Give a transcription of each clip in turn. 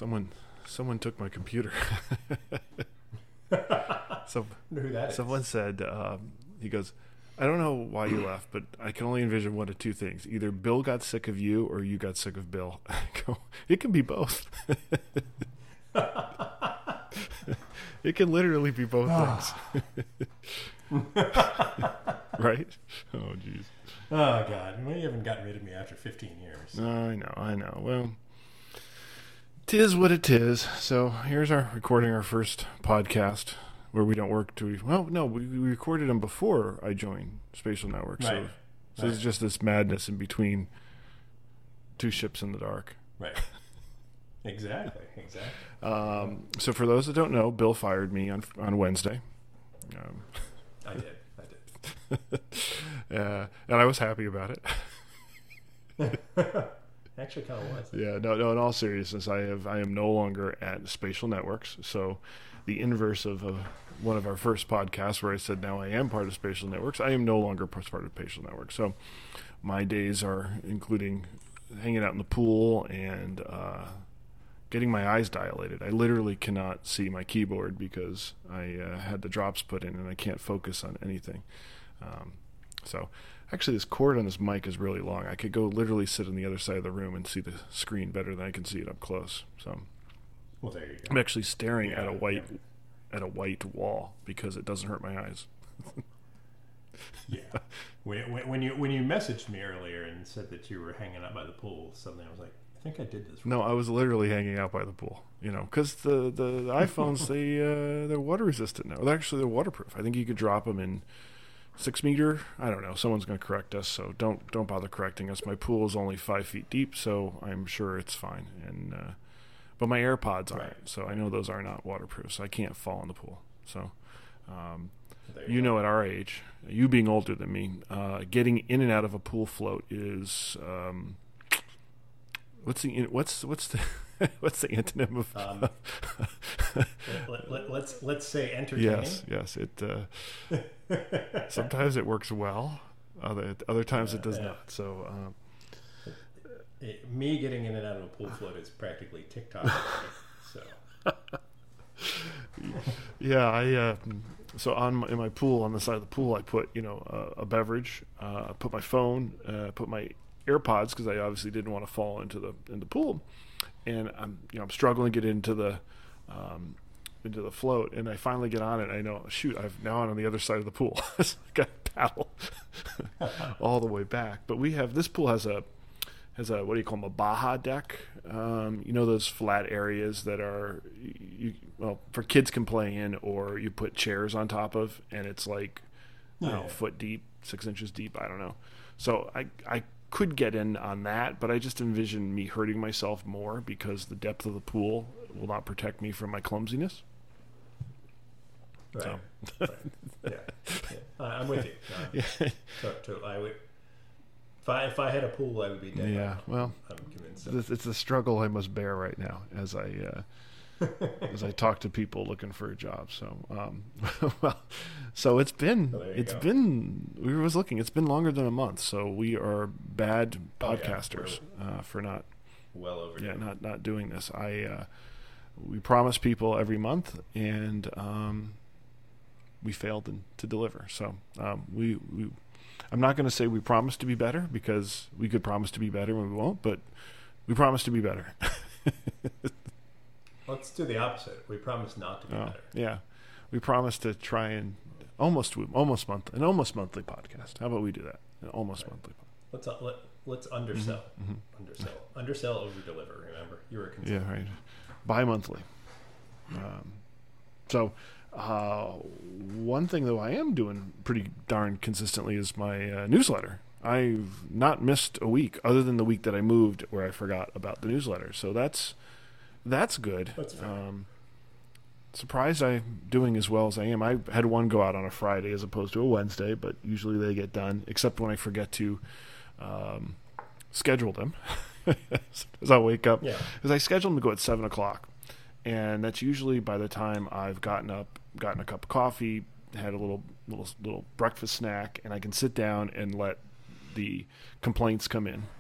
Someone took my computer. So Wonder who that is. someone said, he goes, I don't know why you left, but I can only envision one of two things. Either Bill got sick of you or you got sick of Bill. I go, it can be both. It can literally be both things. Right? Oh, jeez. Oh, God. Well, you haven't gotten rid of me after 15 years. I know. Well, 'tis what it is. So here's recording our first podcast where we don't work to... Well, no, we recorded them before I joined Spatial Network. Right. So it's just this madness in between two ships in the dark. Right. Exactly. So for those that don't know, Bill fired me on Wednesday. I did. And I was happy about it. Actually, kind of was. Yeah, no. In all seriousness, I am no longer at Spatial Networks. So, the inverse of one of our first podcasts, where I said now I am part of Spatial Networks, I am no longer part of Spatial Networks. So, my days are including hanging out in the pool and getting my eyes dilated. I literally cannot see my keyboard because I had the drops put in and I can't focus on anything. So actually this cord on this mic is really long. I could go literally sit on the other side of the room and see the screen better than I can see it up close. So Well, there you go. I'm actually staring at a white wall because it doesn't hurt my eyes. Yeah. When you messaged me earlier and said that you were hanging out by the pool, suddenly I was like, I think I did this. No, I was literally hanging out by the pool. Because the iPhones they're water resistant now. They're waterproof. I think you could drop them in 6 meter. I don't know. Someone's going to correct us, so don't bother correcting us. My pool is only 5 feet deep, so I'm sure it's fine. And but my AirPods aren't, Right. so I know those are not waterproof, so I can't fall in the pool. So, You know, at our age, you being older than me, getting in and out of a pool float is what's the what's the antonym of? let's say entertaining. Yes. It sometimes it works well. Other times it does not. So me getting in and out of a pool float is practically TikTok. So yeah, so in my pool, on the side of the pool, I put a beverage, put my phone, put my AirPods because I obviously didn't want to fall into the pool, and I'm struggling to get into the float, and I finally get on it. And I know, shoot, I'm now on the other side of the pool. So I got to paddle all the way back. But this pool has a what do you call them, a Baja deck? Those flat areas that are for kids can play in, or you put chairs on top of, and it's like foot deep, 6 inches deep. I don't know. So I could get in on that, but I just envision me hurting myself more because the depth of the pool will not protect me from my clumsiness. Right. So. Yeah. I'm with you. So I would. If I had a pool, I would be dead. Yeah, well, I'm convinced. it's the struggle I must bear right now as I talk to people looking for a job. So, so it's been longer than a month. So we are bad podcasters for not well overdue. Yeah, not doing this. We promise people every month, and we failed to deliver. So we I'm not going to say we promise to be better, because we could promise to be better and we won't, but we promise to be better. Let's do the opposite. We promise not to be better. Yeah. We promise to try and almost monthly podcast. How about we do that? An almost monthly podcast. Let's undersell. Mm-hmm. Undersell, over deliver. Remember, you're a consultant. Yeah, right. Bi-monthly. One thing, though, I am doing pretty darn consistently is my newsletter. I've not missed a week, other than the week that I moved where I forgot about the newsletter. So that's good. That's fair. Surprised I'm doing as well as I am. I had one go out on a Friday as opposed to a Wednesday, but usually they get done, except when I forget to schedule them. As I wake up. Yeah. Because I schedule them to go at 7 o'clock. And that's usually by the time I've gotten up, gotten a cup of coffee, had a little breakfast snack, and I can sit down and let the complaints come in.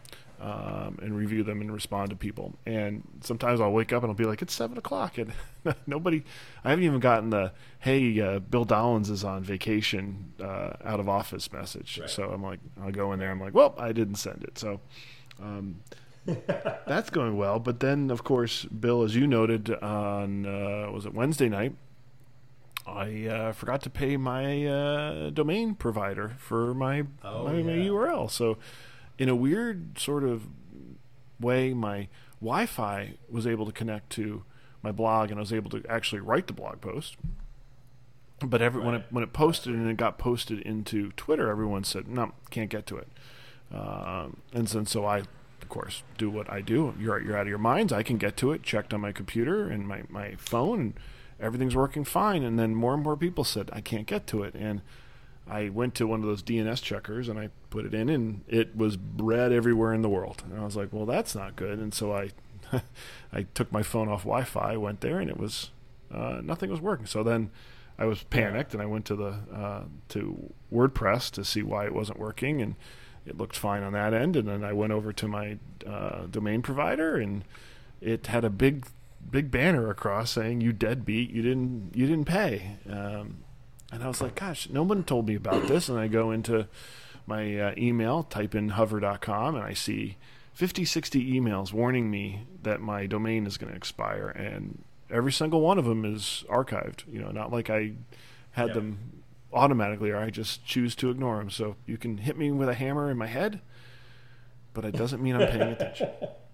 and review them and respond to people. And sometimes I'll wake up and I'll be like, it's 7 o'clock, and I haven't even gotten the, hey, Bill Dollins is on vacation, out of office message. Right. So I'm like, I'll go in there. I'm like, well, I didn't send it. So that's going well. But then, of course, Bill, as you noted on, was it Wednesday night, I forgot to pay my domain provider for my URL. So in a weird sort of way, my Wi-Fi was able to connect to my blog, and I was able to actually write the blog post. But when it posted and it got posted into Twitter, everyone said, no, can't get to it. And so I, of course, do what I do. You're out of your minds. I can get to it, checked on my computer and my phone, and everything's working fine. And then more and more people said, I can't get to it. And I went to one of those DNS checkers and I put it in, and it was red everywhere in the world. And I was like, well, that's not good. And so I took my phone off Wi-Fi, went there, and it was nothing was working. So then I was panicked, and I went to WordPress to see why it wasn't working, and it looked fine on that end. And then I went over to my domain provider, and it had a big banner across saying, "You deadbeat, you didn't pay." And I was like, gosh, no one told me about this. And I go into my email, type in hover.com, and I see 50, 60 emails warning me that my domain is going to expire. And every single one of them is archived. Not like I had them automatically, or I just choose to ignore them. So you can hit me with a hammer in my head, but it doesn't mean I'm paying attention.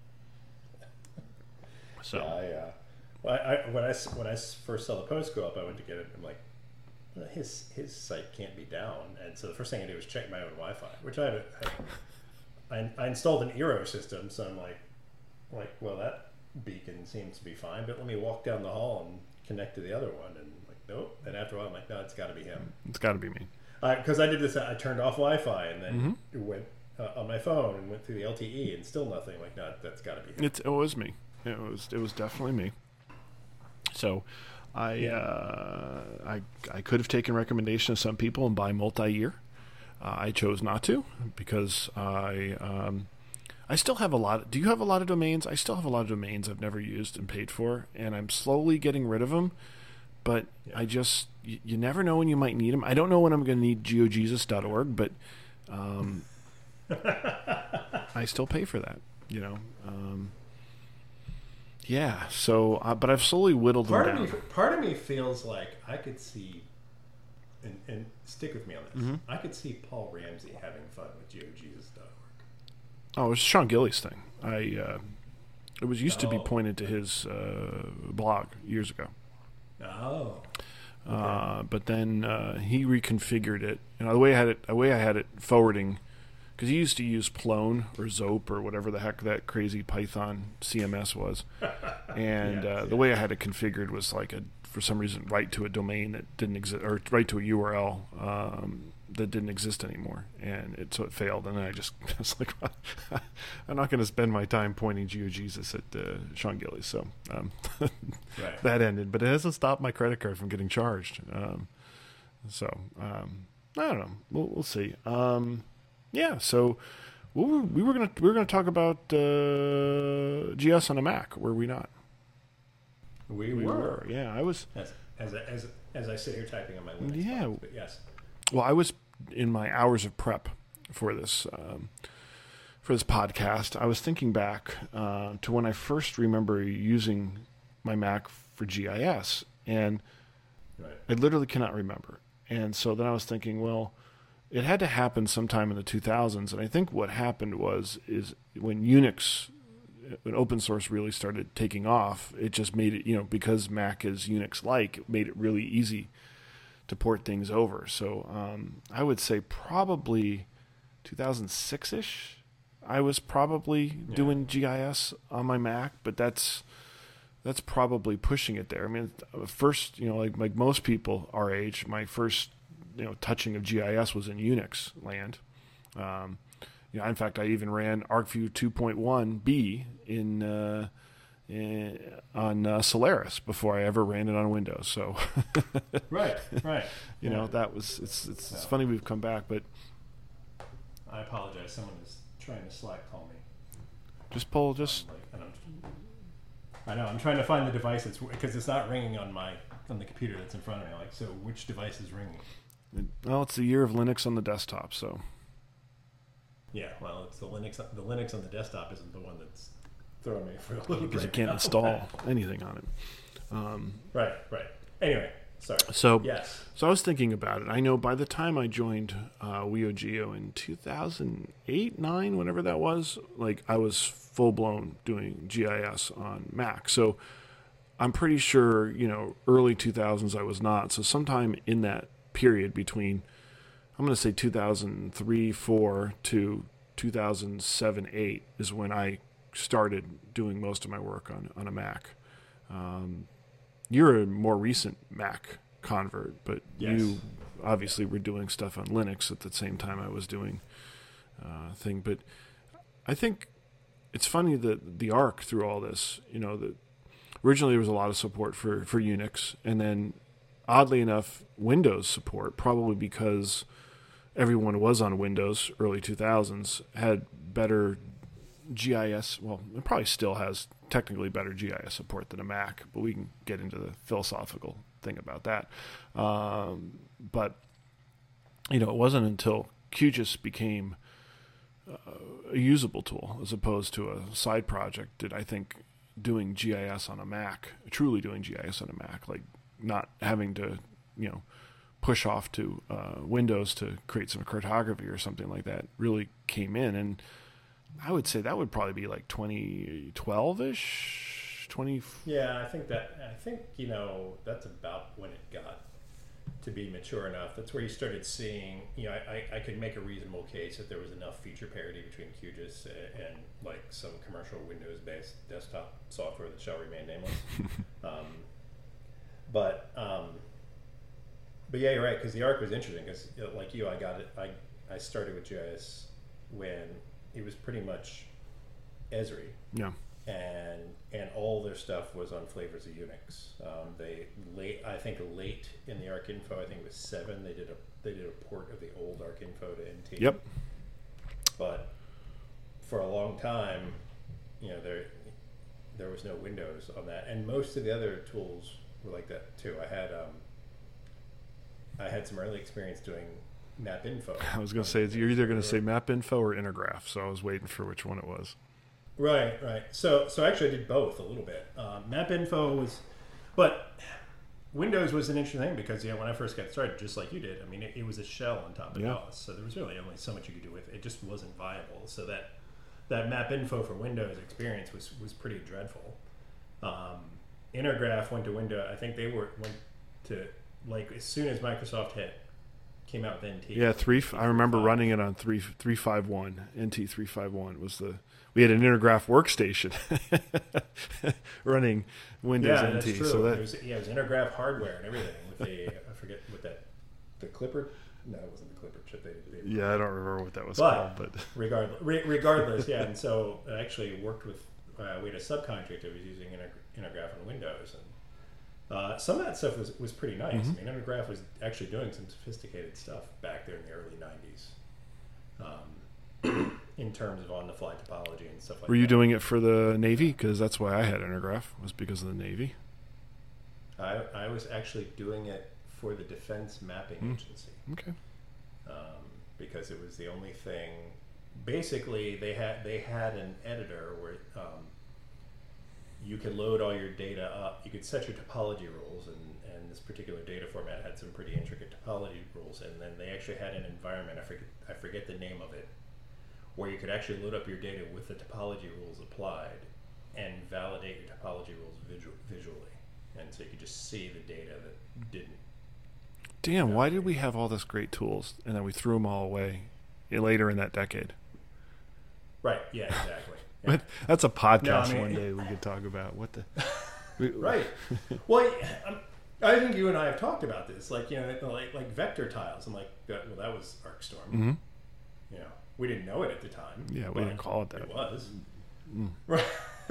So when I first saw the post go up, I went to get it. I'm like, his site can't be down, and so the first thing I did was check my own Wi-Fi, which I installed an Eero system, so I'm like, well, that beacon seems to be fine, but let me walk down the hall and connect to the other one, and like, nope. And after a while, I'm like, no, it's got to be him. It's got to be me. Because I did this, I turned off Wi-Fi and then went on my phone and went through the LTE, and still nothing. Like, no, that's got to be him. It was me. It was definitely me. So I could have taken recommendation of some people and buy multi-year. I chose not to, because I still have a lot. Do you have a lot of domains? I still have a lot of domains I've never used and paid for, and I'm slowly getting rid of them. But I just, you never know when you might need them. I don't know when I'm going to need geojesus.org, but I still pay for that, yeah, so, but I've slowly whittled them down. Part of me feels like I could see, and stick with me on this, I could see Paul Ramsey having fun with geojesus.org. Oh, it was Sean Gillies' thing. It was used to be pointed to his blog years ago. Oh. Okay. But then he reconfigured it. The way I had it forwarding, because he used to use Plone or Zope or whatever the heck that crazy Python CMS was, and the way I had it configured was like for some reason, write to a domain that didn't exist, or write to a URL that didn't exist anymore, and so it failed. And then I was like, I'm not going to spend my time pointing GeoJesus at Sean Gillies. So that ended, but it hasn't stopped my credit card from getting charged. I don't know. We'll see. So we were gonna talk about GS on a Mac, were we not? We were. Yeah, I was. As I sit here typing on my Linux box, but yes. Well, I was in my hours of prep for this podcast. I was thinking back to when I first remember using my Mac for GIS, and I literally cannot remember. And so then I was thinking, well, it had to happen sometime in the 2000s, and I think what happened is when Unix, when open source really started taking off, it just made it, because Mac is Unix-like, it made it really easy to port things over. So I would say probably 2006-ish, I was probably doing GIS on my Mac, but that's probably pushing it there. I mean, first, like most people our age, my first touching of GIS was in Unix land. In fact, I even ran ArcView 2.1b on Solaris before I ever ran it on Windows. So right. That was it's funny we've come back, but I apologize. Someone is trying to Slack call me. Just pull, just... I know. I'm trying to find the device because it's not ringing on the computer that's in front of me. Like, so which device is ringing? Well, it's the year of Linux on the desktop, so... Yeah, well, it's the Linux. The Linux on the desktop isn't the one that's throwing me for a little because you break can't now. install anything on it. Right. Anyway, sorry. So I was thinking about it. I know by the time I joined WeoGeo in 2008, 9, whenever that was, like I was full blown doing GIS on Mac. So I'm pretty sure, early 2000s I was not. So sometime in that period between, I'm going to say 2003, 4 to 2007, 8 is when I started doing most of my work on a Mac. You're a more recent Mac convert, but yes. You obviously were doing stuff on Linux at the same time I was doing thing. But I think it's funny that the Arc through all this, that originally there was a lot of support for Unix, and then oddly enough, Windows support, probably because everyone was on Windows early 2000s, had better GIS. Well, it probably still has technically better GIS support than a Mac, but we can get into the philosophical thing about that. But it wasn't until QGIS became a usable tool as opposed to a side project did I think doing GIS on a Mac, truly doing GIS on a Mac, like not having to, push off to Windows to create some cartography or something like that really came in. And I would say that would probably be like 2012-ish, 20. Yeah, I think that's about when it got to be mature enough. That's where you started seeing, I could make a reasonable case that there was enough feature parity between QGIS and like some commercial Windows-based desktop software that shall remain nameless. But yeah, you're right, because the Arc was interesting. Because like you, I got it. I started with GIS when it was pretty much Esri. Yeah. And all their stuff was on flavors of Unix. I think late in the Arc Info, I think it was 7. They did a port of the old Arc Info to NT. Yep. But for a long time, there was no Windows on that, and most of the other tools were like that too. I had some early experience doing MapInfo. I was going to say, you're either going to say MapInfo or Intergraph, so I was waiting for which one it was. Right. So actually I did both a little bit. MapInfo was, but Windows was an interesting thing because when I first got started, just like you did, I mean, it was a shell on top of DOS, so there was really only so much you could do with it. It just wasn't viable. So that MapInfo for Windows experience was pretty dreadful. Intergraph went to Windows. I think they went to, like, as soon as Microsoft came out with NT. Yeah, I remember running it on 351. NT 351 was we had an Intergraph workstation running Windows NT. That's true. So it was Intergraph hardware and everything with I forget what the Clipper. No, it wasn't the Clipper chip. They yeah, I don't remember what that was called, but regardless, yeah. And so I actually worked with we had a subcontractor who was using Intergraph on Windows, and some of that stuff was pretty nice. Mm-hmm. I mean, Intergraph was actually doing some sophisticated stuff back there in the early 90s. In terms of on-the-fly topology and stuff like that. Were you doing it for the Navy? Because that's why I had Intergraph, was because of the Navy. I was actually doing it for the Defense Mapping Agency. Okay. Because it was the only thing. Basically, they had an editor where you could load all your data up. You could set your topology rules, and this particular data format had some pretty intricate topology rules. And then they actually had an environment. I forget the name of it, where you could actually load up your data with the topology rules applied and validate your topology rules visually. And so you could just see the data that didn't. Damn, why did we have all this great tools and then we threw them all away later in that decade? Right, yeah, exactly. Yeah. But that's a podcast one day we could talk about. What the... Right. Well, I think you and I have talked about this, like vector tiles. I'm like, that was ArcStorm. Mm-hmm. We didn't know it at the time. Yeah, we didn't call it that. It was. Right.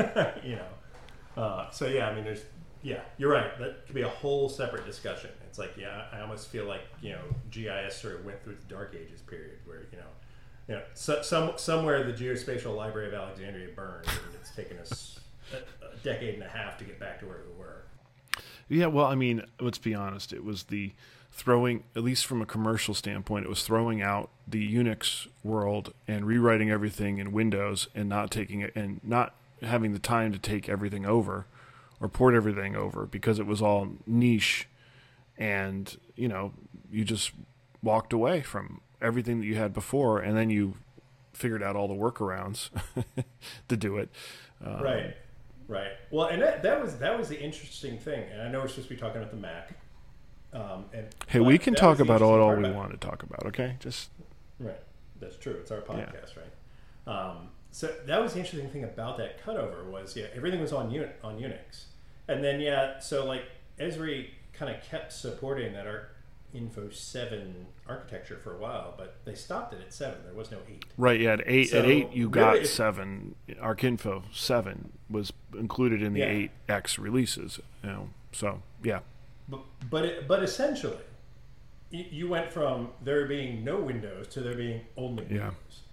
So yeah, I mean, you're right. That could be a whole separate discussion. It's like, I almost feel like, GIS sort of went through the dark ages period where, somewhere the Geospatial Library of Alexandria burned, and it's taken us a decade and a half to get back to where we were. Yeah, well, I mean, let's be honest. It was the throwing, at least from a commercial standpoint, it was throwing out the Unix world and rewriting everything in Windows and not taking it and not having the time to take everything over or port everything over because it was all niche, and you just walked away from everything that you had before, and then you figured out all the workarounds to do it. Right. Well, and that was the interesting thing. And I know we're supposed to be talking about the Mac. Hey, we can talk about all we want to talk about. Okay, just right. That's true. It's our podcast, right? So that was the interesting thing about that cutover was everything was on Unix, and then so like Esri kind of kept supporting that Info 7 architecture for a while, but they stopped it at 7. There was no 8. Right, yeah. At 8 you got 7. ArcInfo 7 was included in the 8X releases. So yeah. But essentially, you went from there being no Windows to there being only Windows.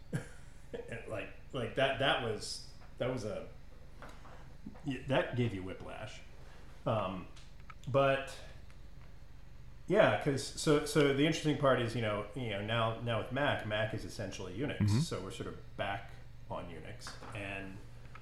like that was that gave you whiplash. But yeah, because so the interesting part is now with Mac is essentially Unix, mm-hmm. so we're sort of back on Unix, and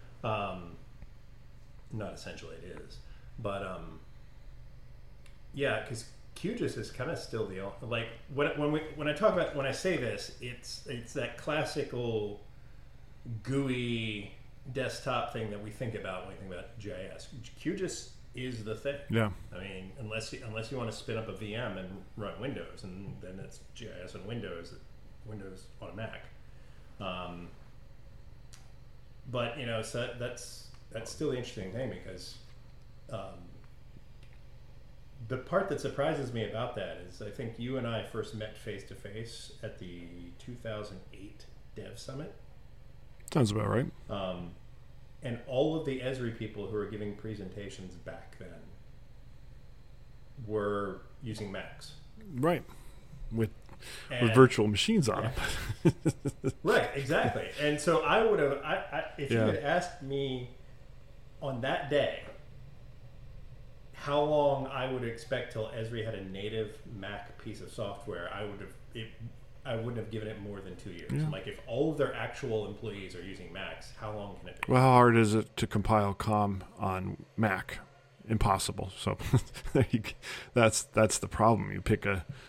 not essentially it is, but because QGIS is kind of still the like when I say this, it's that classical GUI desktop thing that we think about when we think about GIS. QGIS is the thing. Yeah. I mean, unless you want to spin up a VM and run Windows, and then it's GIS on Windows on a Mac. But so that's still the interesting thing because the part that surprises me about that is I think you and I first met face to face at the 2008 Dev Summit. Sounds about right. And all of the Esri people who were giving presentations back then were using Macs. Right. With virtual machines on them. Right, exactly. And so I would have, if you had asked me on that day how long I would expect till Esri had a native Mac piece of software, I wouldn't have given it more than 2 years. Yeah. Like if all of their actual employees are using Macs, how long can it be? Well, how hard is it to compile COM on Mac? Impossible. So that's the problem. You pick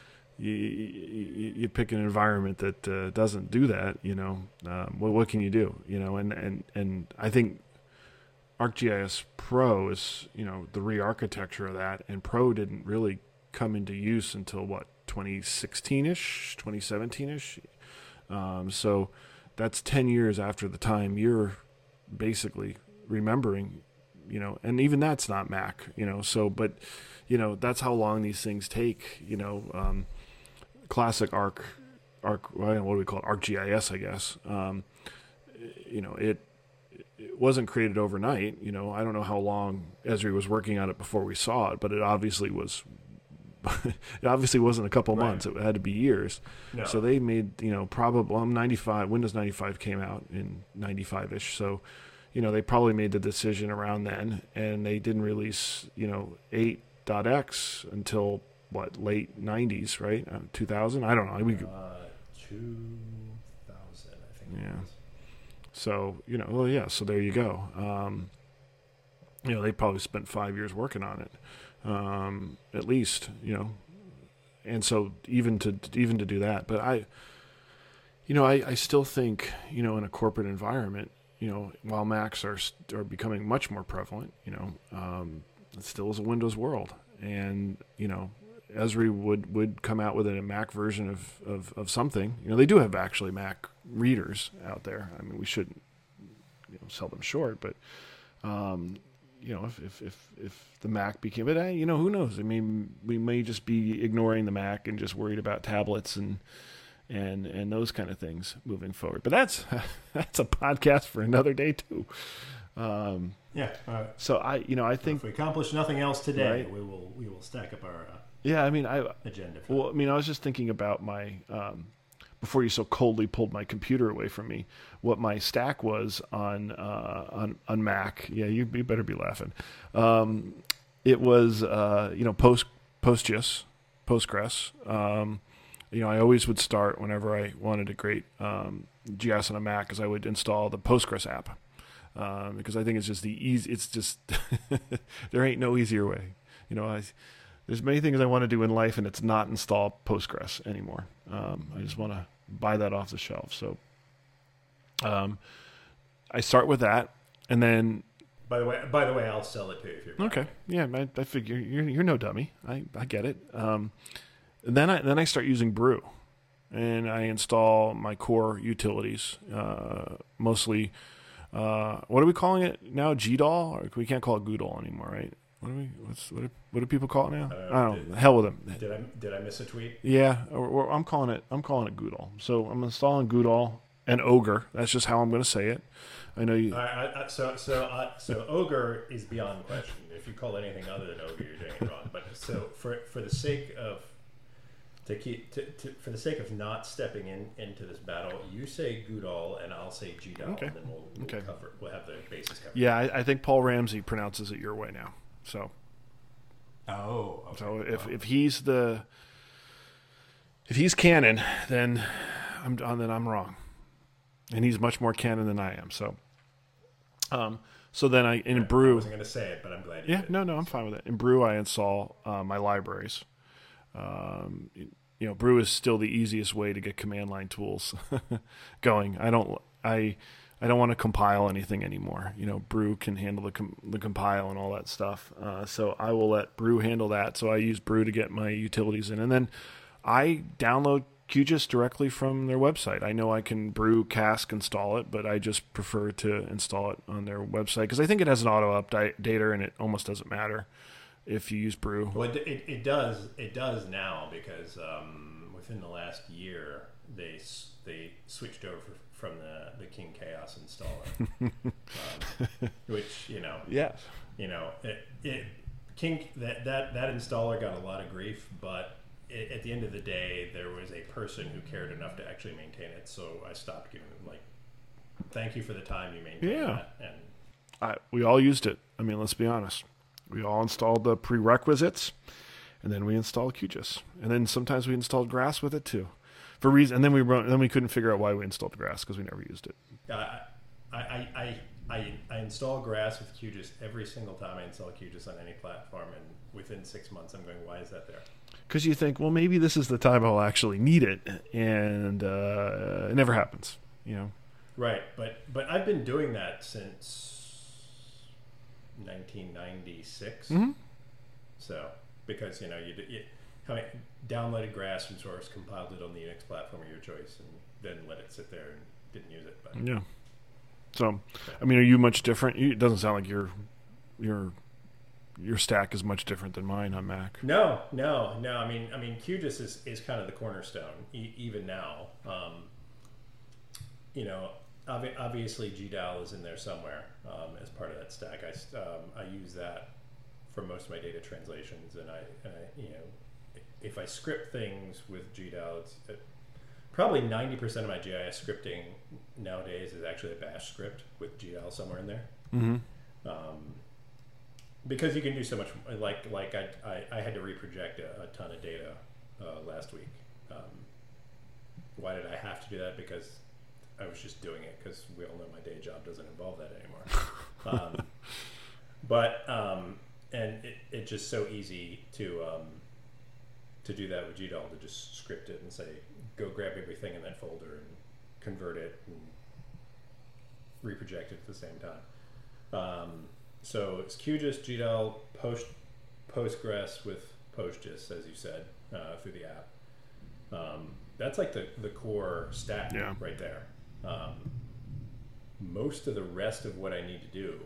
you pick an environment that doesn't do that. What can you do? And I think ArcGIS Pro is the re-architecture of that, and Pro didn't really come into use until 2016-ish, 2017-ish. So that's 10 years after the time you're basically remembering, and even that's not Mac, but that's how long these things take, classic what do we call it? ArcGIS, I guess. It wasn't created overnight. I don't know how long Esri was working on it before we saw it, but it obviously was. It obviously wasn't a couple months. It had to be years. No. So they made, probably 95. Windows 95 came out in 95-ish. So, they probably made the decision around then, and they didn't release, 8.x until late 90s, right? 2000. I don't know. 2000, I think. Yeah. So so there you go. They probably spent 5 years working on it. At least, and so even to do that, but I still think, in a corporate environment, while Macs are becoming much more prevalent, it still is a Windows world, and Esri would come out with a Mac version of something. They do have actually Mac readers out there. I mean, we shouldn't sell them short, but if the Mac became, but who knows? I mean, we may just be ignoring the Mac and just worried about tablets and those kind of things moving forward. But that's a podcast for another day too. So I think if we accomplish nothing else today, right? we will stack up our agenda. I was just thinking about my before you so coldly pulled my computer away from me, what my stack was on Mac. Yeah, you better be laughing. It was Postgres. I always would start whenever I wanted to create GIS on a Mac, because I would install the Postgres app, because I think it's just the easy. It's just there ain't no easier way. There's many things I want to do in life, and it's not install Postgres anymore. I just want to buy that off the shelf. So I start with that, and then. By the way, I'll sell it to you if you're okay. Yeah, I figure you're no dummy. I get it. Then I start using Brew, and I install my core utilities, mostly. What are we calling it now? GDAL? Or we can't call it Goodall anymore, right? What do people call it now? I don't know. Hell with them. Did I miss a tweet? Yeah, or I'm calling it Goodall. So I'm installing Goodall and Ogre. That's just how I'm going to say it. I know you. So Ogre is beyond question. If you call anything other than Ogre, you're doing it wrong. But so for the sake of for the sake of not stepping into this battle, you say Goodall and I'll say GDAL, okay. and then we'll have the bases covered. Yeah, I think Paul Ramsey pronounces it your way now. So. Oh. Okay. So if he's canon, then I'm wrong, and he's much more canon than I am. So. So then in Brew. I wasn't going to say it, but I'm glad you did. No, I'm fine with it. In Brew, I install my libraries. Brew is still the easiest way to get command line tools going. I don't want to compile anything anymore. Brew can handle the compile and all that stuff. So I will let Brew handle that. So I use Brew to get my utilities in, and then I download QGIS directly from their website. I know I can Brew Cask install it, but I just prefer to install it on their website because I think it has an auto updater, and it almost doesn't matter if you use Brew. Well, it does now, because within the last year they switched over from the King Chaos installer, which yes, King that installer got a lot of grief, but at the end of the day, there was a person who cared enough to actually maintain it, so I stopped giving them thank you for the time you maintained that. And we all used it. I mean, let's be honest. We all installed the prerequisites, and then we installed QGIS, and then sometimes we installed Grass with it too, for reason. And then we couldn't figure out why we installed Grass because we never used it. I install Grass with QGIS every single time I install QGIS on any platform, and within 6 months I'm going, why is that there? Because you think, well, maybe this is the time I'll actually need it, and it never happens. Right, but I've been doing that since 1996. Mm-hmm. So because you downloaded Grass from source, compiled it on the Unix platform of your choice, and then let it sit there and didn't use it. But yeah. So, I mean, are you much different? It doesn't sound like your stack is much different than mine on Mac. No. I mean, QGIS is kind of the cornerstone even now. Obviously GDAL is in there somewhere as part of that stack. I use that for most of my data translations, and if I script things with GDAL, probably 90% of my GIS scripting nowadays is actually a bash script with GDAL somewhere in there. Mm-hmm. Because you can do so much. Like I had to reproject a ton of data last week. Why did I have to do that? Because I was just doing it because we all know my day job doesn't involve that anymore. And it's just so easy to do that with GDAL, to just script it and say, go grab everything in that folder and convert it and reproject it at the same time. So it's QGIS, GDAL, Postgres with PostGIS, as you said, through the app. That's like the core stack right there. Most of the rest of what I need to do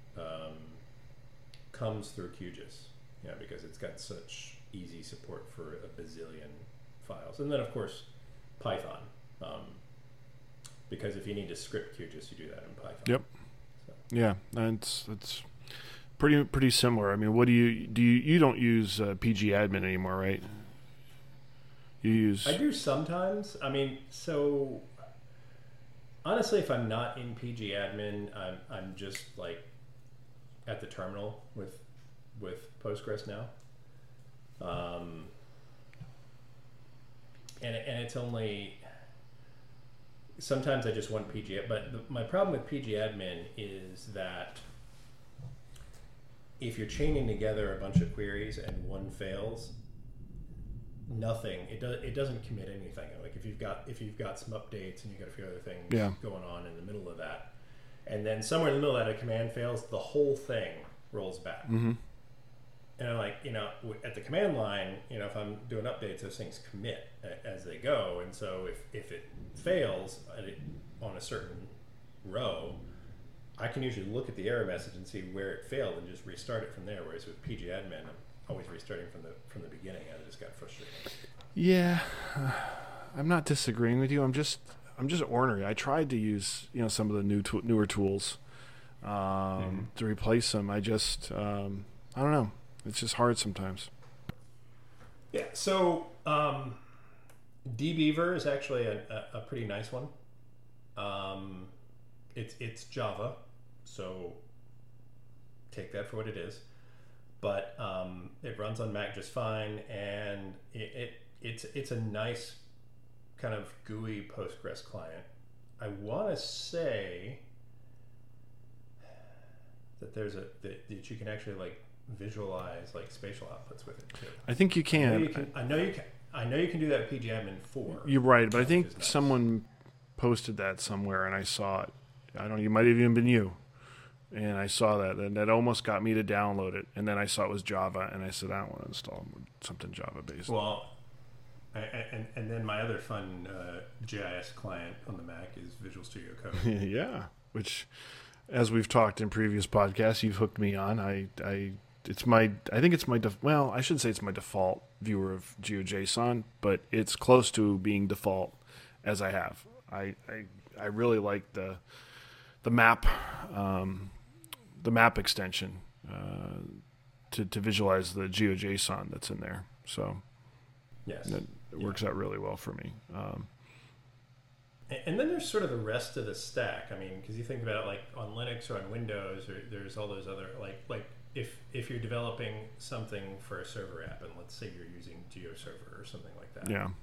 comes through QGIS, because it's got such easy support for a bazillion files. And then, of course, Python, because if you need to script QGIS, you do that in Python. Yep. So. Yeah, it's pretty similar. I mean, what do you don't use PG Admin anymore, right? You use? I do sometimes. I mean, so honestly, if I'm not in PG admin, I'm just like at the terminal with Postgres now. And it's only sometimes I just want PG, but my problem with PG admin is that if you're chaining together a bunch of queries and one fails, it doesn't commit anything. Like if you've got some updates and you've got a few other things going on in the middle of that, and then somewhere in the middle of that a command fails, the whole thing rolls back. Mm-hmm. And I'm like, at the command line, if I'm doing updates, those things commit as they go. And so if it fails on a certain row, I can usually look at the error message and see where it failed and just restart it from there. Whereas with PG admin, I'm always restarting from the beginning. I just got frustrated. Yeah, I'm not disagreeing with you. I'm just ornery. I tried to use some of the newer tools to replace them. I just I don't know. It's just hard sometimes. Yeah. So dbeaver is actually a pretty nice one. It's Java, so take that for what it is. But it runs on Mac just fine, and it's a nice kind of GUI Postgres client. I want to say that that you can actually like visualize like spatial outputs with it too. I think you can. I know you can do that with PGAdmin 4. You're right, but I think someone posted that somewhere, and I saw it. I don't know. You might have even been you. And I saw that, and that almost got me to download it. And then I saw it was Java, and I said, I don't want to install something Java-based. Well, and then my other fun GIS client on the Mac is Visual Studio Code. Yeah, which, as we've talked in previous podcasts, you've hooked me on. I think it's my I shouldn't say it's my default viewer of GeoJSON, but it's close to being default as I have. I really like the map. The map extension to visualize the GeoJSON that's in there. So yes, it works out really well for me. And then there's sort of the rest of the stack. I mean, because you think about it, like on Linux or on Windows, or there's all those other like if you're developing something for a server app, and let's say you're using GeoServer or something like that. Yeah.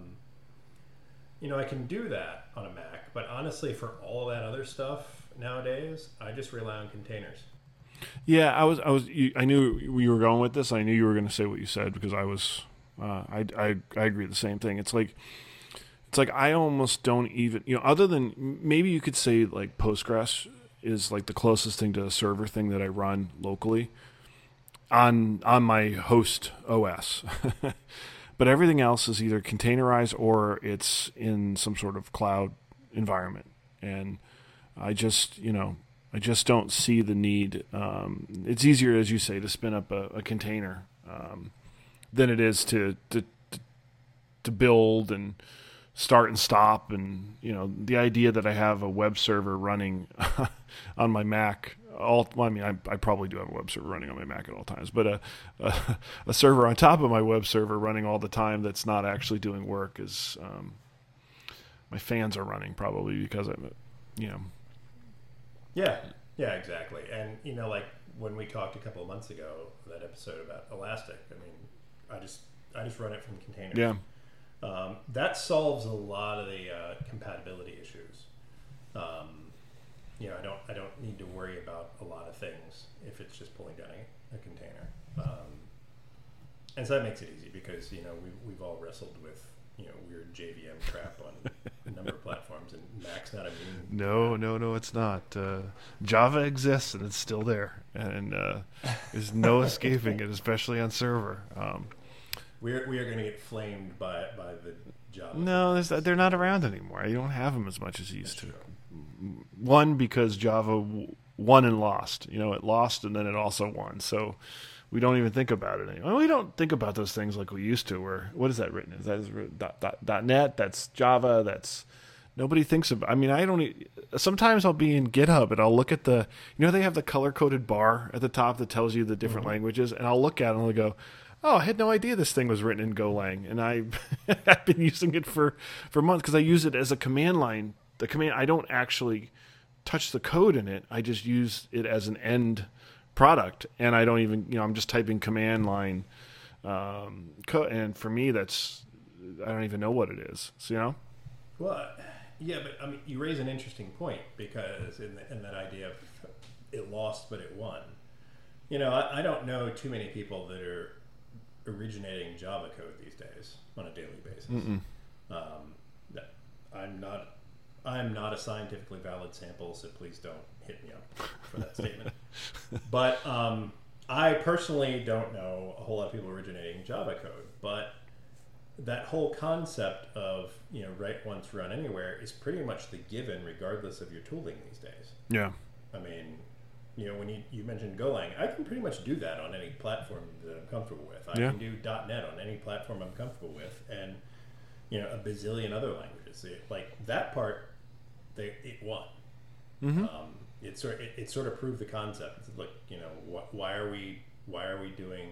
I can do that on a Mac, but honestly, for all that other stuff nowadays, I just rely on containers. Yeah, I knew you were going with this. I knew you were going to say what you said because I agree the same thing. It's like I almost don't even, other than maybe you could say like Postgres is like the closest thing to a server thing that I run locally on my host OS. But everything else is either containerized or it's in some sort of cloud environment. And I just don't see the need. It's easier, as you say, to spin up a container than it is to build and start and stop. And the idea that I have a web server running on my Mac. I probably do have a web server running on my Mac at all times, but a server on top of my web server running all the time that's not actually doing work is my fans are running probably because I'm. Yeah, exactly. And like when we talked a couple of months ago, that episode about Elastic. I mean, I just run it from containers. Yeah. That solves a lot of the compatibility issues. I don't need to worry about a lot of things if it's just pulling down a container. And so that makes it easy because we've all wrestled with weird JVM crap on a number of platforms, and Mac's not immune. No, it's not. Java exists and it's still there, and there's no escaping it, especially on server. We are going to get flamed by the Java. No, they're not around anymore. You don't have them as much as you used to. One, because Java won and lost. It lost and then it also won. So we don't even think about it anymore. We don't think about those things like we used to. Where what is that written as? That is .NET. That's Java. That's Nobody thinks of. I mean, I don't. Sometimes I'll be in GitHub and I'll look at the. They have the color coded bar at the top that tells you the different languages, and I'll look at it and I'll go, "Oh, I had no idea this thing was written in Golang," and I've been using it for months because I use it as a command line. The command, I don't actually touch the code in it. I just use it as an end product, and I don't even. I'm just typing command line code, and for me, that's I don't even know what it is. So Well, yeah, but I mean, you raise an interesting point because in that idea of it lost but it won. I don't know too many people that are originating Java code these days on a daily basis. I'm not a scientifically valid sample, so please don't hit me up for that statement. But I personally don't know a whole lot of people originating Java code, but that whole concept of write once, run anywhere is pretty much the given regardless of your tooling these days. Yeah. I mean, when you mentioned Golang, I can pretty much do that on any platform that I'm comfortable with. I can do .NET on any platform I'm comfortable with, and a bazillion other languages. Like that part, it won. It sort of proved the concept. Look, why are we doing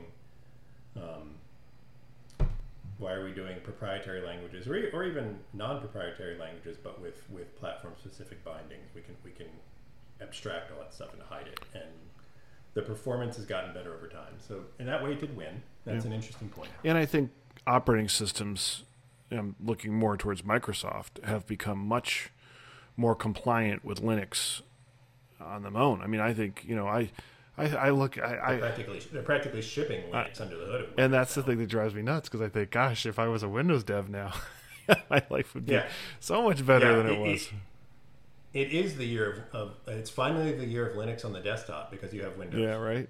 proprietary languages or even non-proprietary languages, but with platform-specific bindings? We can abstract all that stuff and hide it, and the performance has gotten better over time. So in that way, it did win. That's an interesting point. And I think operating systems, looking more towards Microsoft, have become much more compliant with Linux on their own. I mean, I think I look. They're practically shipping Linux under the hood of Windows and that's now. the thing that drives me nuts, because I think, gosh, if I was a Windows dev now, my life would be so much better than it was. It is the year of it's finally the year of Linux on the desktop because you have Windows. Yeah, right.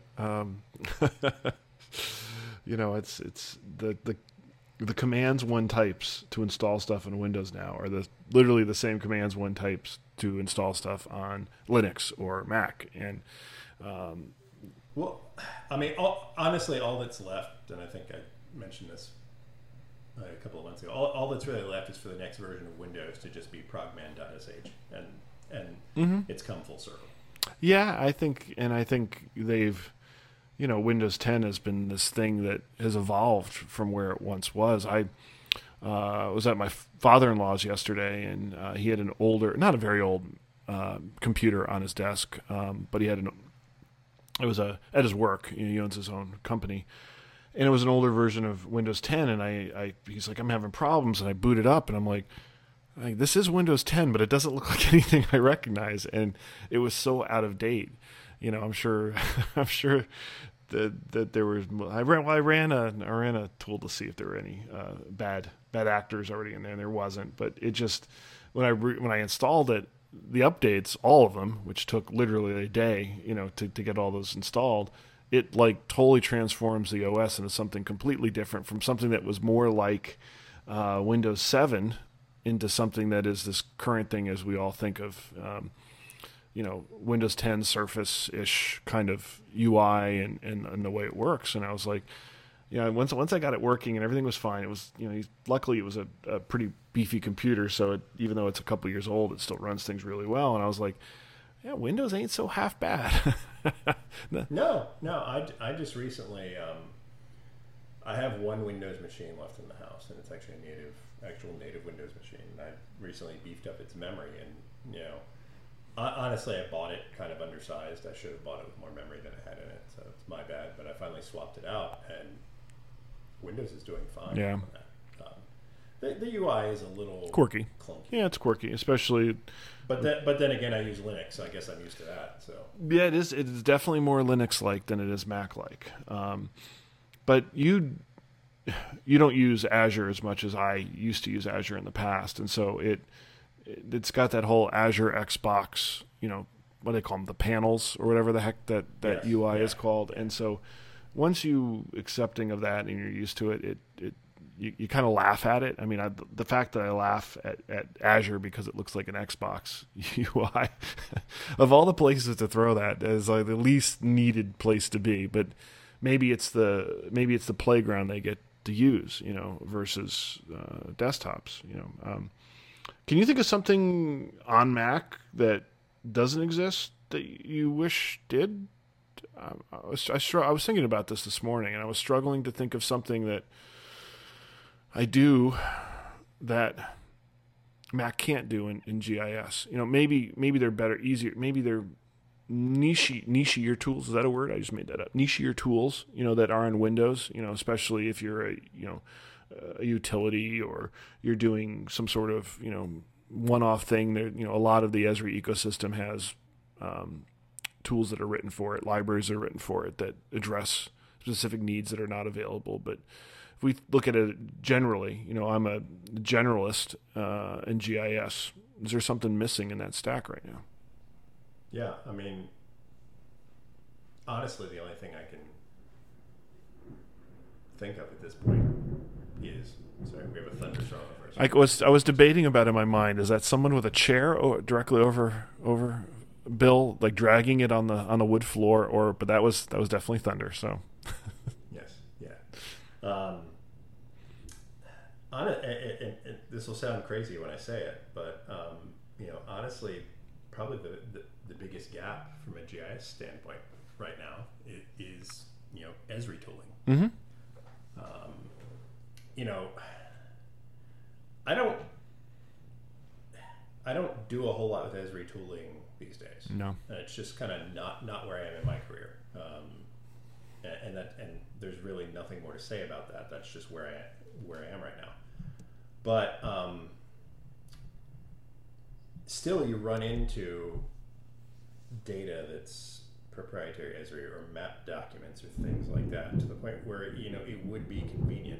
It's the commands one types to install stuff in Windows now are literally the same commands one types to install stuff on Linux or Mac. And well, I mean, honestly, all that's left, and I think I mentioned this a couple of months ago, all that's really left is for the next version of Windows to just be progman.sh, and it's come full circle. Yeah, I think they've, Windows 10 has been this thing that has evolved from where it once was. I was at my father-in-law's yesterday, and he had an older, not a very old computer on his desk, but he had it was at his work. He owns his own company, and it was an older version of Windows 10. And he's like, I'm having problems, and I boot it up, and I'm like, this is Windows 10, but it doesn't look like anything I recognize, and it was so out of date. I'm sure that there was. I ran a tool to see if there were any bad actors already in there, and there wasn't. But it just when I installed it, the updates, all of them, which took literally a day, to get all those installed, it like totally transforms the OS into something completely different, from something that was more like Windows 7 into something that is this current thing as we all think of. Windows 10 Surface-ish kind of UI and the way it works. And I was like, once I got it working and everything was fine, it was, luckily it was a pretty beefy computer. So even though it's a couple years old, it still runs things really well. And I was like, yeah, Windows ain't so half bad. No, I just recently, I have one Windows machine left in the house, and it's actually a actual native Windows machine. I recently beefed up its memory, and honestly, I bought it kind of undersized. I should have bought it with more memory than it had in it, so it's my bad. But I finally swapped it out, and Windows is doing fine. Yeah. On that. The UI is a little quirky. Clunky. Yeah, it's quirky, especially. But then again, I use Linux, so I guess I'm used to that. So yeah, it is. It is definitely more Linux-like than it is Mac-like. But you don't use Azure as much as I used to use Azure in the past, and so it's got that whole Azure Xbox, what do they call them, the panels or whatever the heck that yes, UI is called. And so once you accepting of that and you're used to it, you kind of laugh at it. I mean, the fact that I laugh at Azure because it looks like an Xbox UI, of all the places to throw that, is like the least needed place to be. But maybe it's the playground they get to use, versus desktops, Can you think of something on Mac that doesn't exist that you wish did? I was thinking about this morning, and I was struggling to think of something that I do that Mac can't do in GIS. Maybe they're better, easier. Maybe they're nichier tools. Is that a word? I just made that up. Nichier tools, that are in Windows. Especially if you're a utility or you're doing some sort of one-off thing. There, a lot of the Esri ecosystem has tools that are written for it, libraries are written for it that address specific needs that are not available. But if we look at it generally, I'm a generalist in GIS. Is there something missing in that stack right now? Yeah, I mean, honestly, the only thing I can think of at this point is, sorry, we have a thunderstorm on the first. I was debating about in my mind, is that someone with a chair directly over Bill, like dragging it on the wood floor, but that was definitely thunder. So yes, yeah. This will sound crazy when I say it, but honestly, probably the biggest gap from a GIS standpoint right now is Esri tooling. Mm-hmm. I don't do a whole lot with Esri tooling these days. No, and it's just kind of not where I am in my career. And there's really nothing more to say about that. That's just where I am right now. But still, you run into data that's proprietary Esri or map documents or things like that, to the point where it would be convenient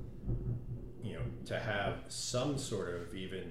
to have some sort of even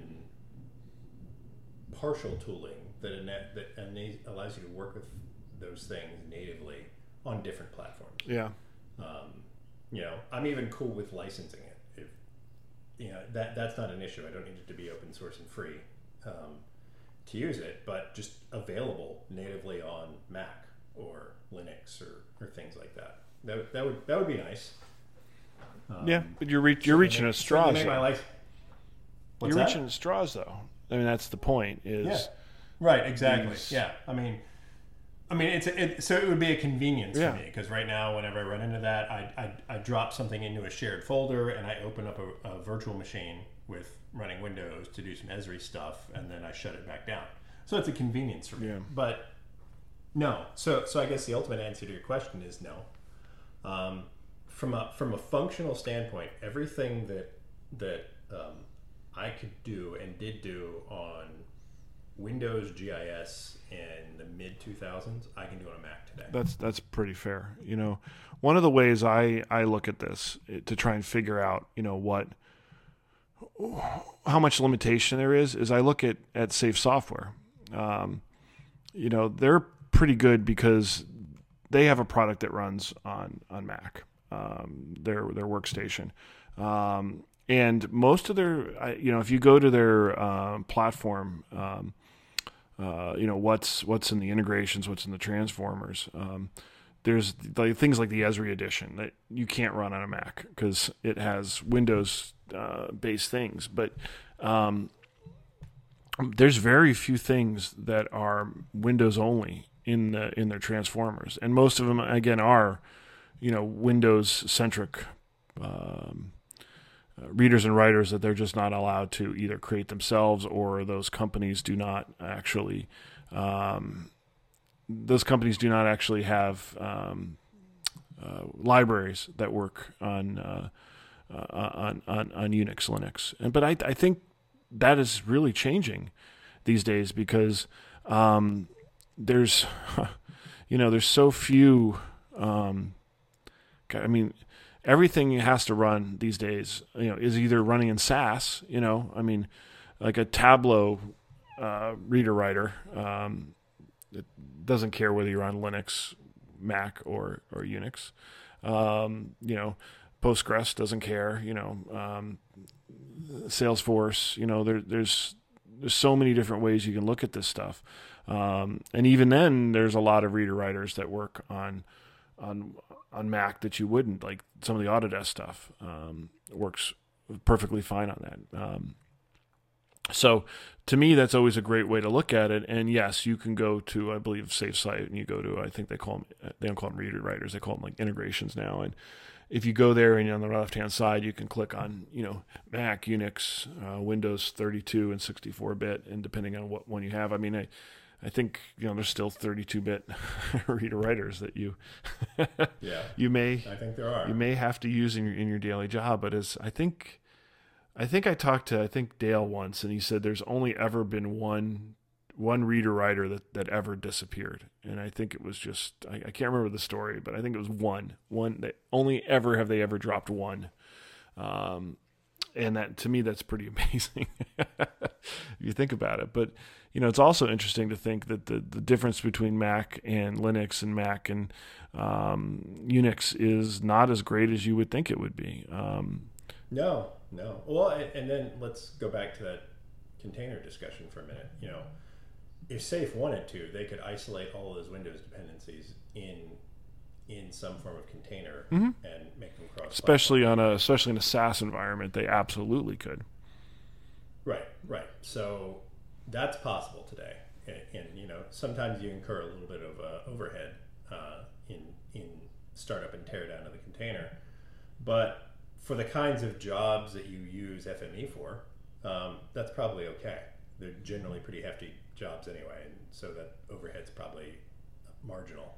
partial tooling that allows you to work with those things natively on different platforms. Yeah. I'm even cool with licensing it. If that's not an issue. I don't need it to be open source and free to use it, but just available natively on Mac or Linux or things like that. That would be nice. Yeah, but you're reaching at straws. You're reaching at straws, though. I mean, that's the point. Yeah. Right. Exactly. Yeah. I mean, so it would be a convenience for me, because right now, whenever I run into that, I drop something into a shared folder and I open up a virtual machine with running Windows to do some Esri stuff, and then I shut it back down. So it's a convenience for me. Yeah. But no. So I guess the ultimate answer to your question is no. From a functional standpoint, everything that I could do and did do on Windows GIS in the mid 2000s, I can do on a Mac today. That's pretty fair. One of the ways I look at this to try and figure out how much limitation there is I look at Safe Software. They're pretty good because they have a product that runs on Mac, their workstation. And most of their, if you go to their platform, what's in the integrations, what's in the transformers, there's things like the Esri edition that you can't run on a Mac because it has Windows based things. But there's very few things that are Windows only in their transformers, and most of them again are Windows centric. Readers and writers that they're just not allowed to either create themselves, or those companies do not actually have libraries that work on Unix, Linux. But I think that is really changing these days, because there's so few. Everything has to run these days, is either running in SAS, like a Tableau reader writer. It doesn't care whether you're on Linux, Mac, or Unix. Postgres doesn't care. Salesforce. There's so many different ways you can look at this stuff, and even then, there's a lot of reader writers that work on Mac that you wouldn't, like some of the Autodesk stuff works perfectly fine on that. So to me, that's always a great way to look at it. And yes, you can go to, I believe, SafeSite, and you go to, I think they don't call them reader writers, they call them like integrations now. And if you go there and on the left-hand side, you can click on, Mac, Unix, Windows 32 and 64-bit, and depending on what one you have. I mean, I think, there's still 32-bit reader writers that you you may I think there are. You may have to use in your daily job. But I think I talked to Dale once, and he said there's only ever been one reader writer that ever disappeared. And I think it was just, I can't remember the story, but I think it was one that only ever have they ever dropped one. And that, to me, that's pretty amazing if you think about it. But, it's also interesting to think that the difference between Mac and Linux and Mac and Unix is not as great as you would think it would be. No. Well, and then let's go back to that container discussion for a minute. If SAFE wanted to, they could isolate all of those Windows dependencies in some form of container and make them cross. Especially in a SaaS environment, they absolutely could. Right. So that's possible today, and sometimes you incur a little bit of overhead in startup and tear down of the container, but for the kinds of jobs that you use FME for, that's probably okay. They're generally pretty hefty jobs anyway, and so that overhead's probably marginal.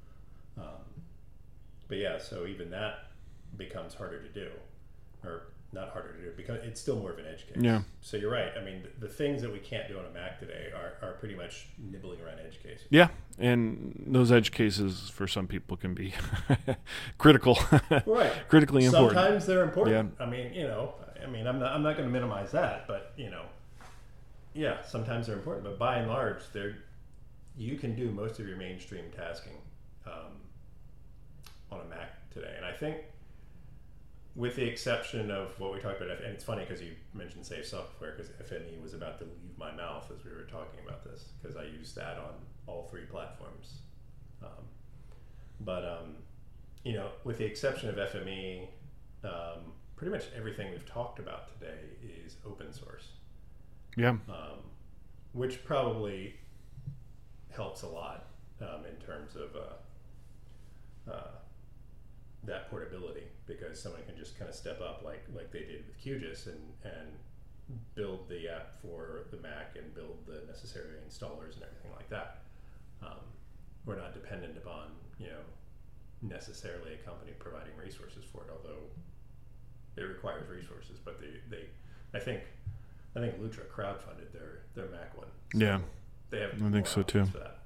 But yeah, so even that becomes harder to do, or not harder to do, because it's still more of an edge case. Yeah. So you're right. I mean, the things that we can't do on a Mac today are pretty much nibbling around edge cases. Yeah, and those edge cases for some people can be critical, right? Critically important. Sometimes they're important. Yeah. I mean, I'm not going to minimize that, but yeah, sometimes they're important. But by and large, you can do most of your mainstream tasking on a Mac today, and I think, with the exception of what we talked about, and it's funny because you mentioned Safe Software, because FME was about to leave my mouth as we were talking about this, because I use that on all three platforms. With the exception of FME, pretty much everything we've talked about today is open source. Yeah. Which probably helps a lot in terms of that portability, because someone can just kind of step up like they did with QGIS and build the app for the Mac and build the necessary installers and everything like that. We're not dependent upon necessarily a company providing resources for it, although it requires resources. But I think Lutra crowdfunded their Mac one. So yeah, they have. I think so too. For that.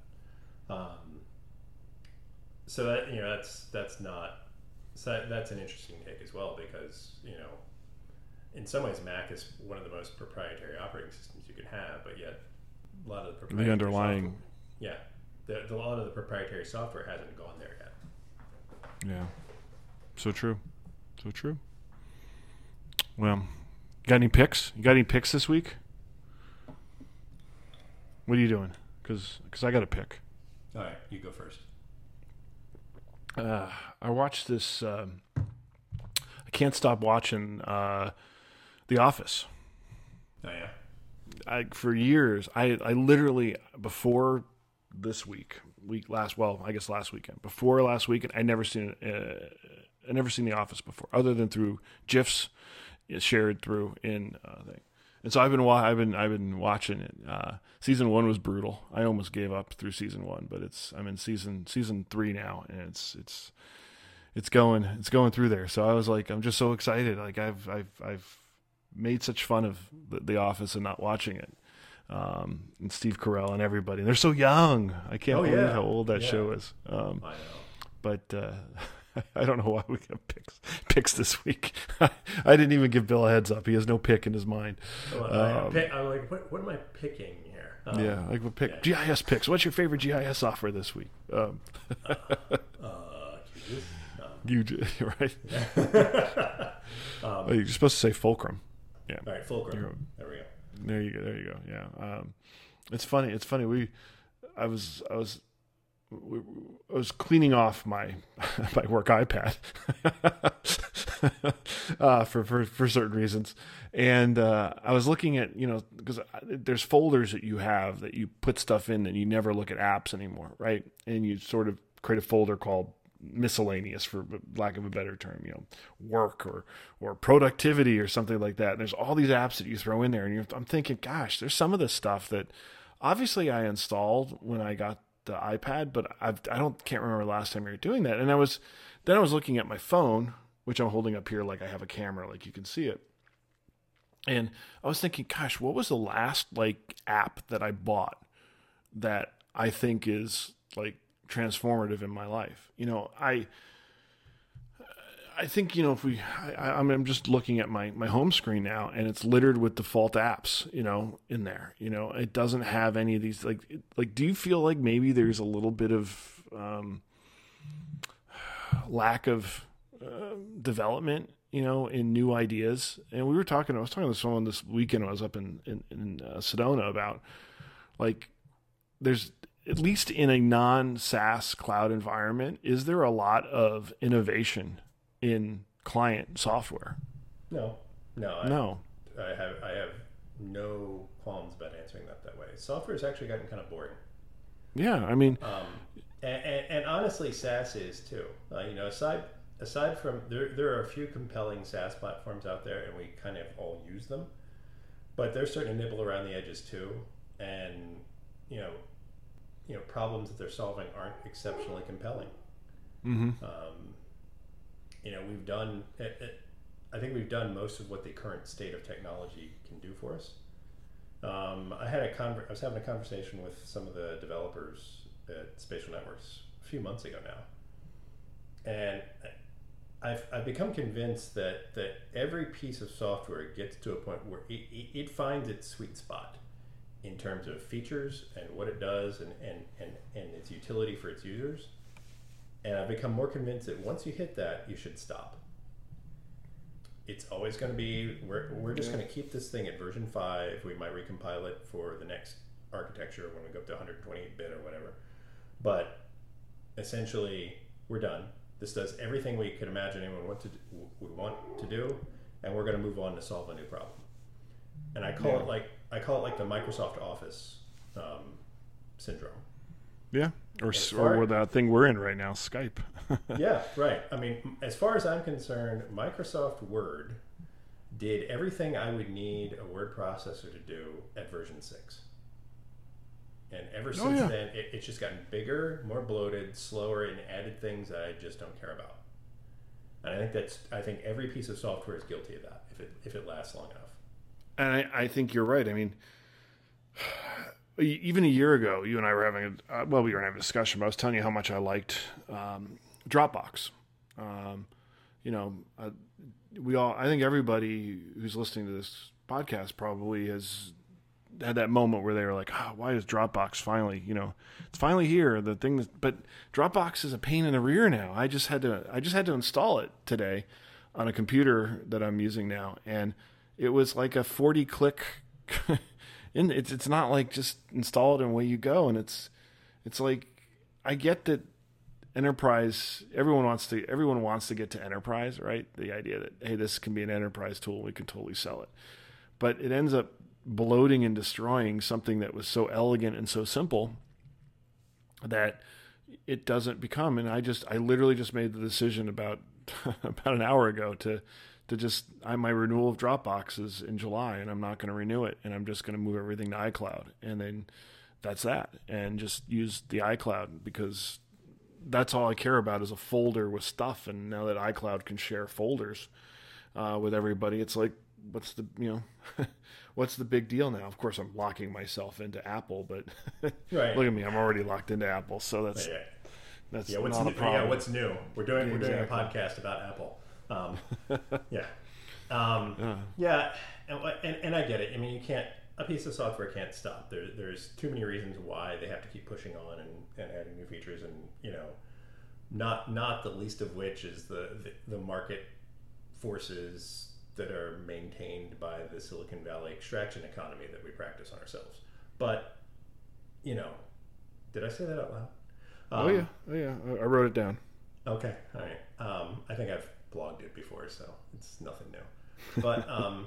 So that that's not. So that's an interesting take as well, because in some ways Mac is one of the most proprietary operating systems you can have, but yet a lot of the underlying software, a lot of the proprietary software hasn't gone there yet. Yeah, so true. Well, got any picks? You got any picks this week? What are you doing? Because I got a pick. All right, you go first. I watched this. I can't stop watching The Office. Oh yeah. For years, I literally, before this last weekend, before last weekend, I never seen The Office before, other than through GIFs shared through in thing. And so I've been watching it. Season 1 was brutal. I almost gave up through season 1, but I'm in season 3 now, and it's going through there. So I was like, I'm just so excited. Like I've made such fun of the Office and not watching it. And Steve Carell and everybody. And they're so young. I can't believe how old that show is. I know. But I don't know why we got picks this week. I didn't even give Bill a heads up. He has no pick in his mind. I'm like, what am I picking here? What pick? Yeah. GIS picks. What's your favorite GIS software this week? You're right. You're supposed to say Fulcrum. Yeah. All right, Fulcrum. There we go. There you go. Yeah. It's funny. I was cleaning off my work iPad, for certain reasons. And I was looking at, because there's folders that you have that you put stuff in that you never look at apps anymore, right? And you sort of create a folder called miscellaneous, for lack of a better term, work or productivity or something like that. And there's all these apps that you throw in there, and I'm thinking, gosh, there's some of this stuff that obviously I installed when I got the iPad, but can't remember the last time you were doing that. And I was looking at my phone, which I'm holding up here like I have a camera, like you can see it. And I was thinking, gosh, what was the last app that I bought that I think is transformative in my life? I think, I'm just looking at my home screen now, and it's littered with default apps, in there. It doesn't have any of these, do you feel like maybe there's a little bit of lack of development, in new ideas? And I was talking to someone this weekend when I was up in Sedona about, there's, at least in a non-SaaS cloud environment, is there a lot of innovation in client software? No. I have no qualms about answering that way. Software has actually gotten kind of boring. Yeah, I mean, and honestly, SaaS is too. Aside from there are a few compelling SaaS platforms out there, and we kind of all use them, but they're starting to nibble around the edges too, and problems that they're solving aren't exceptionally compelling. Mm-hmm. We've done. I think we've done most of what the current state of technology can do for us. I was having a conversation with some of the developers at Spatial Networks a few months ago now, and I've become convinced that every piece of software gets to a point where it finds its sweet spot in terms of features and what it does and its utility for its users. And I've become more convinced that once you hit that, you should stop. It's always going to be, we're just going to keep this thing at version 5. We might recompile it for the next architecture when we go up to 128-bit or whatever. But essentially, we're done. This does everything we could imagine anyone would want to do, and we're going to move on to solve a new problem. And I call it the Microsoft Office syndrome. Yeah, or that thing we're in right now, Skype. Yeah, right. I mean, as far as I'm concerned, Microsoft Word did everything I would need a word processor to do at version 6. And ever since then, it's just gotten bigger, more bloated, slower, and added things that I just don't care about. And I think every piece of software is guilty of that if it lasts long enough. And I think you're right. I mean, even a year ago, you and I were having we were having a discussion, but I was telling you how much I liked Dropbox. I think everybody who's listening to this podcast probably has had that moment where they were like, why is Dropbox finally, it's finally here. The thing but Dropbox is a pain in the rear now. I just had to install it today on a computer that I'm using now, and it was like a 40 click. And it's not like just install it and away you go. And it's like, I get that enterprise, everyone wants to get to enterprise, right? The idea that, hey, this can be an enterprise tool, we can totally sell it. But it ends up bloating and destroying something that was so elegant and so simple that it doesn't become. And I literally just made the decision about an hour ago to my renewal of Dropbox is in July, and I'm not going to renew it, and I'm just going to move everything to iCloud, and then that's that, and just use the iCloud, because that's all I care about is a folder with stuff. And now that iCloud can share folders with everybody, it's like, what's the big deal now? Of course, I'm locking myself into Apple, but right. Look at me, I'm already locked into Apple, so that's not a problem. Yeah, what's new? We're doing a podcast about Apple. Yeah. And I get it. I mean, a piece of software can't stop. There's too many reasons why they have to keep pushing on and adding new features, and not the least of which is the market forces that are maintained by the Silicon Valley extraction economy that we practice on ourselves. But did I say that out loud? Oh yeah, I wrote it down. Okay, all right. I think I've blogged it before, so it's nothing new. But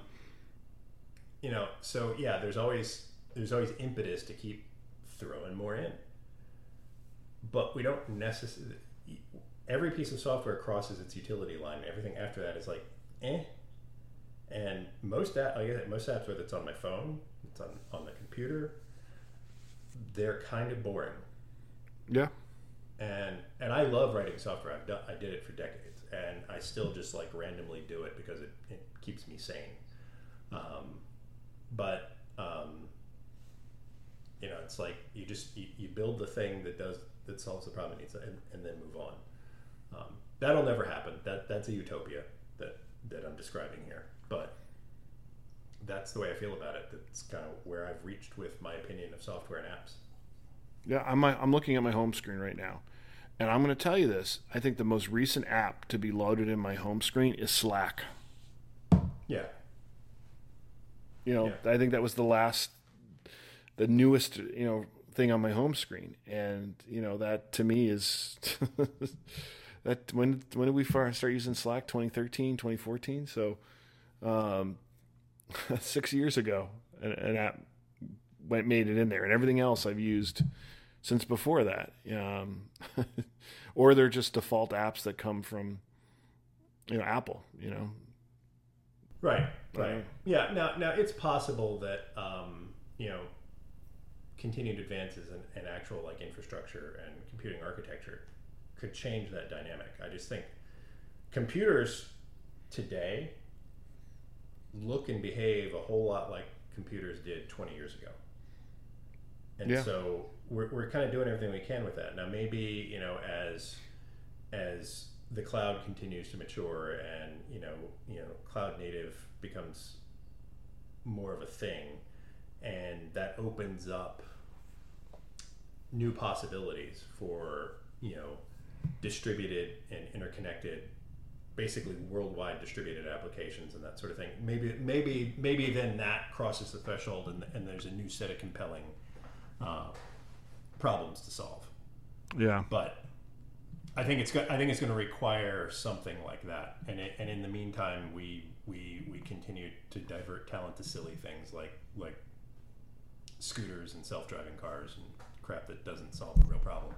so yeah, there's always impetus to keep throwing more in, but we don't necessarily. Every piece of software crosses its utility line. Everything after that is like, eh. And most apps, whether it's on my phone, it's on the computer, they're kind of boring. Yeah. And I love writing software. I did it for decades, and I still just like randomly do it because it keeps me sane. It's like you build the thing that solves the problem it needs, and then move on. That'll never happen. That's a utopia that I'm describing here, but that's the way I feel about it. That's kind of where I've reached with my opinion of software and apps. Yeah, I'm looking at my home screen right now, and I'm going to tell you this. I think the most recent app to be loaded in my home screen is Slack. Yeah. I think that was the newest, thing on my home screen, and that to me is that when did we start using Slack? 2013, 2014. So 6 years ago, an app made it in there, and everything else I've used since before that. Or they're just default apps that come from Apple. Right. Yeah. Now it's possible that continued advances in actual like infrastructure and computing architecture could change that dynamic. I just think computers today look and behave a whole lot like computers did 20 years ago. And so we're kind of doing everything we can with that. Now maybe, as the cloud continues to mature and, cloud native becomes more of a thing, and that opens up new possibilities for, distributed and interconnected, basically worldwide distributed applications and that sort of thing. Maybe then that crosses the threshold and there's a new set of compelling problems to solve. Yeah. But I think it's going to require something like that. And in the meantime, we continue to divert talent to silly things like scooters and self-driving cars and crap that doesn't solve the real problem.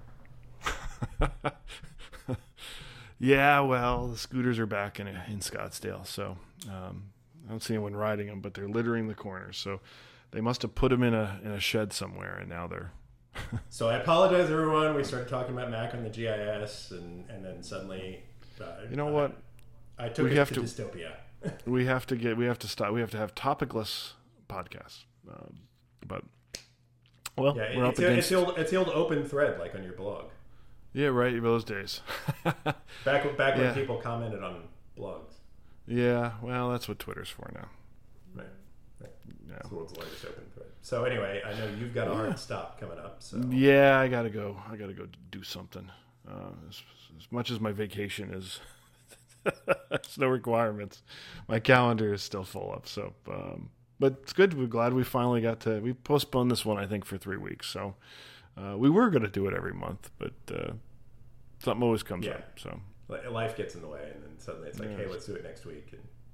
Yeah, well, the scooters are back in Scottsdale, so I don't see anyone riding them, but they're littering the corners. So they must have put them in a shed somewhere, and now they're. So I apologize, everyone. We started talking about Mac on the GIS, and then suddenly, what? I took it to dystopia. we have to stop. We have to have topicless podcasts. But we're up against. It's the old open thread, like on your blog. Yeah, right. Those days. back when people commented on blogs. Yeah, well, that's what Twitter's for now. Right. Yeah. It's the world's largest open thread. So anyway, I know you've got a hard stop coming up. So yeah, I gotta go do something. As much as my vacation is, there's no requirements. My calendar is still full up. So, but it's good. We're glad we finally we postponed this one, I think, for 3 weeks. So we were going to do it every month, but something always comes up. So life gets in the way, and then suddenly it's like, hey, let's do it next week.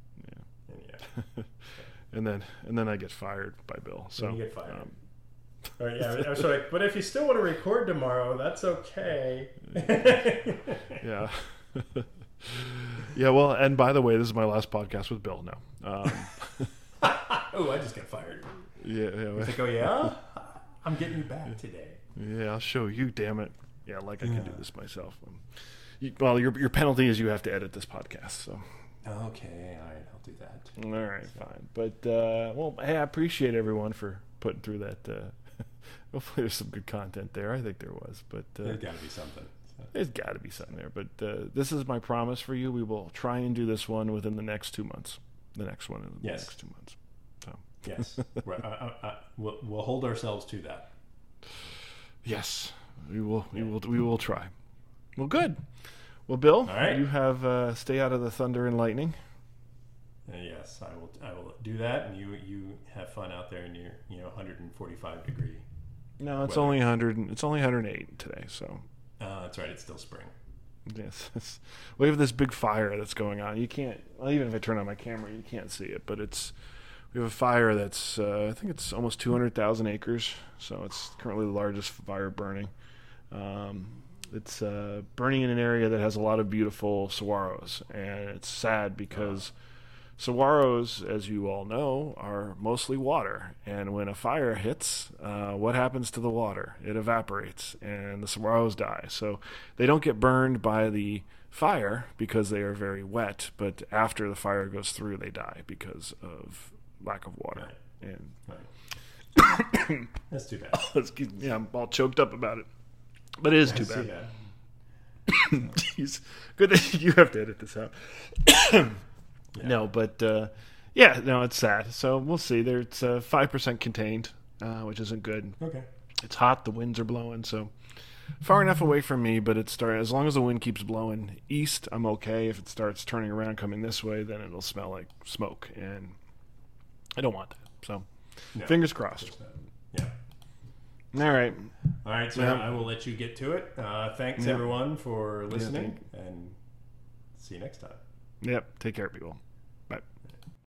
And then I get fired by Bill. So you get fired. All right, I was like, but if you still want to record tomorrow, that's okay. Yeah. Yeah, well, and by the way, this is my last podcast with Bill now. Oh, I just got fired. Yeah. It's like, oh, yeah? I'm getting you back today. Yeah, I'll show you, damn it. Yeah, I can do this myself. Well, your penalty is you have to edit this podcast, so. Okay, all right, I'll do that. All right, fine. But, hey, I appreciate everyone for putting through that. Hopefully there's some good content there. I think there was. But there's got to be something. There's got to be something there. But this is my promise for you. We will try and do this one within the next 2 months. The next one in the next 2 months. So. Yes. We'll hold ourselves to that. Yes, we will. We will try. Well, good. Well, Bill, all right. You have stay out of the thunder and lightning. Yes, I will do that, and you have fun out there in your 145 degree. No, it's weather. Only 100. It's only 108 today. So. That's right. It's still spring. Yes, we have this big fire that's going on. You can't, well, even if I turn on my camera, you can't see it. But we have a fire that's, I think it's almost 200,000 acres. So it's currently the largest fire burning. It's burning in an area that has a lot of beautiful saguaros, and it's sad because saguaros, as you all know, are mostly water. And when a fire hits, what happens to the water? It evaporates, and the saguaros die. So they don't get burned by the fire because they are very wet, but after the fire goes through, they die because of lack of water. Right. And That's too bad. yeah, I'm all choked up about it. But it is too That's bad. bad. Jeez. Good that you have to edit this out. No, but it's sad. So we'll see. It's 5% contained, which isn't good. Okay. It's hot. The winds are blowing, so far enough away from me. But as long as the wind keeps blowing east, I'm okay. If it starts turning around, coming this way, then it'll smell like smoke, and I don't want that. So fingers crossed. Yeah. All right. All right, so I will let you get to it. Thanks, everyone, for listening, and see you next time. Yep. Take care, people. Bye.